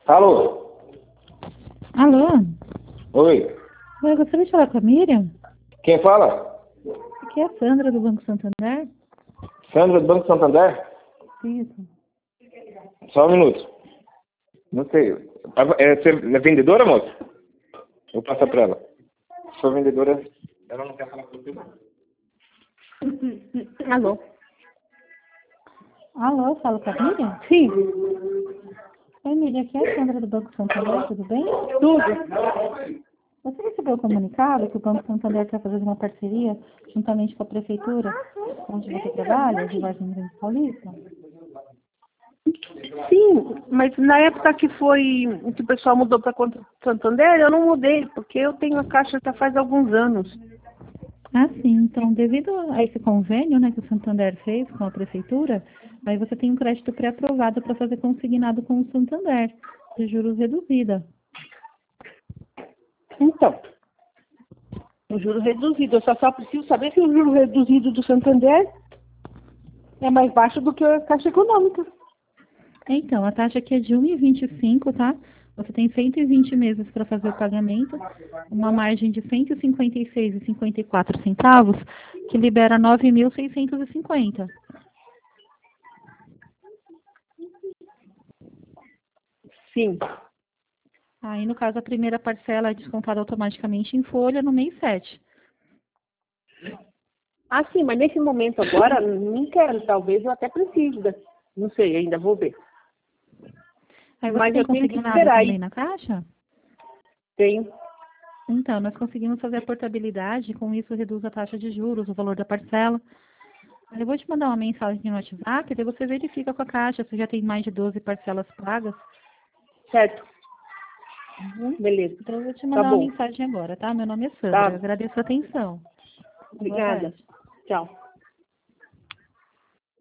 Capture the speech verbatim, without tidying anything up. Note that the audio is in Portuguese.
Alô? Alô? Oi? Eu gostaria de falar com a Miriam. Quem fala? Aqui é a Sandra, do Banco Santander. Sandra, do Banco Santander? Isso. Só um minuto. Não sei. É, você é vendedora, moça? Vou passar pra ela. Sou vendedora. Ela não quer falar com você, não. Alô? Alô, falo com a Miriam? Sim, Oi, Miriam, aqui é a Sandra, do Banco Santander, tudo bem? tudo. Você recebeu o comunicado que o Banco Santander está fazendo uma parceria juntamente com a Prefeitura, onde você trabalha, de Vargem Grande Paulista? Sim, mas na época que foi que o pessoal mudou para conta do Santander, eu não mudei, porque eu tenho a Caixa já faz alguns anos. Ah, sim. Então, devido a esse convênio, né, que o Santander fez com a Prefeitura, aí você tem um crédito pré-aprovado para fazer consignado com o Santander, de juros reduzida. Então, o juro reduzido, eu só, só preciso saber se o juro reduzido do Santander é mais baixo do que a Caixa Econômica. Então, a taxa aqui é de um vírgula vinte e cinco, tá? Você tem cento e vinte meses para fazer o pagamento, uma margem de cento e cinquenta e seis vírgula cinquenta e quatro centavos, que libera nove mil seiscentos e cinquenta. Sim. Aí, no caso, a primeira parcela é descontada automaticamente em folha no mês sete. Ah, sim, mas nesse momento agora, não quero, talvez eu até precise, da- não sei, ainda vou ver. Aí você Mas tem eu tenho que consignado esperar também aí. na Caixa? Tenho. Então, nós conseguimos fazer a portabilidade, com isso reduz a taxa de juros, o valor da parcela. Aí eu vou te mandar uma mensagem no WhatsApp, daí você verifica com a Caixa se já tem mais de doze parcelas pagas. Certo. Uhum. Beleza. Então eu vou te Tá mandar uma bom. mensagem agora, tá? Meu nome é Sandra. Tá. Eu agradeço a atenção. Boa Obrigada. tarde. Tchau.